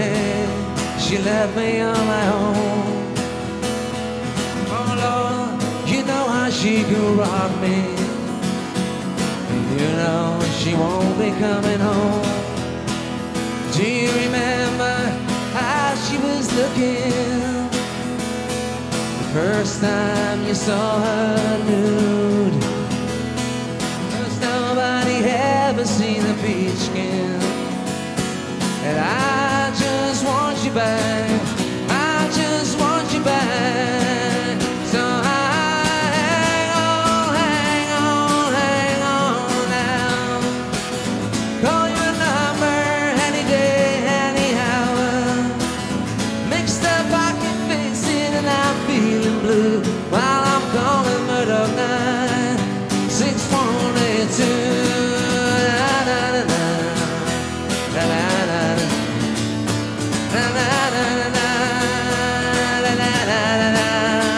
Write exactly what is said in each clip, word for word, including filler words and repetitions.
day she left me on my own. Oh Lord, you know how she could rock me. You know she won't be coming home. Do you remember how she was looking the first time you saw her nude? Cause nobody ever seen a peach skin. And I just want you back, I just want you back. So hang on, hang on, hang on now. Call your number any day, any hour. Mixed up, I can fix it, and I'm feeling blue while I'm calling Murdoch nine six one eight two. Na na na na na na na na na na na na na na.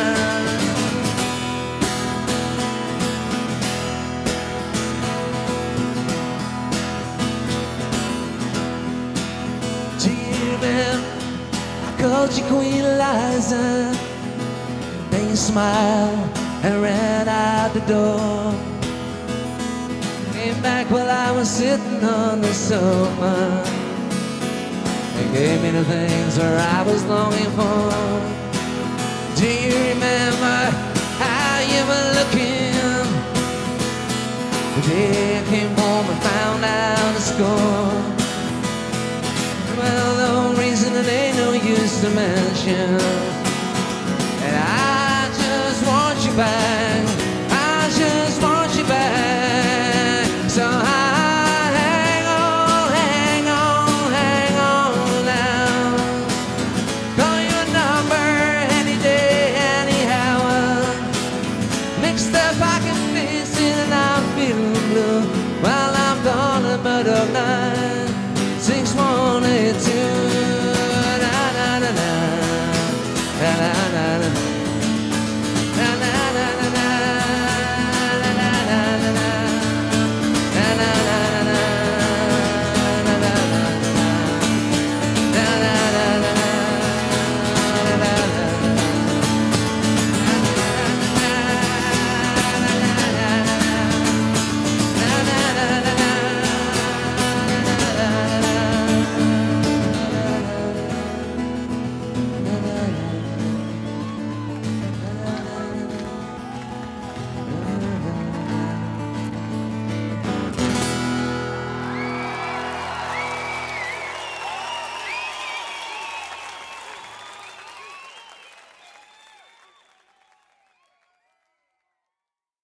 Do you remember I called you Queen Eliza? Then you smiled and ran out the door. Came back while I was sitting on the sofa. You gave me the things where I was longing for. Do you remember how you were looking the day I came home and found out the score? Well, the reason it ain't no use to mention, and I just want you back.